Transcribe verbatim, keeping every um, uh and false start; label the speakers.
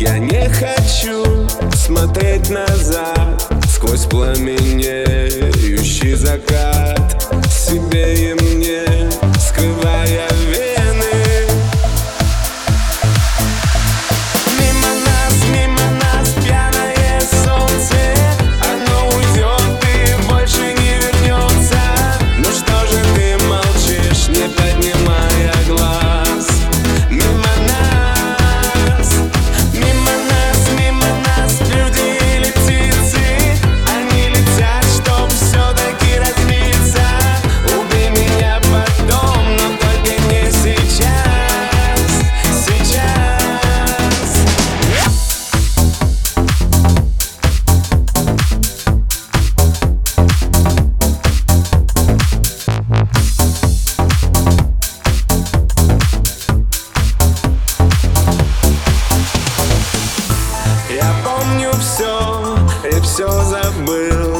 Speaker 1: Я не хочу смотреть назад сквозь пламенеющий закат, себе и мне скрывая вены. Мимо нас, мимо нас пьяное солнце, оно уйдет и больше не вернется. Ну что же ты молчишь, не поднимая глаз? Мимо нас, мимо нас, мимо нас люди или птицы, они летят, чтоб все-таки разбиться. Убей меня потом, но только не сейчас, сейчас. Я помню все и все забыл.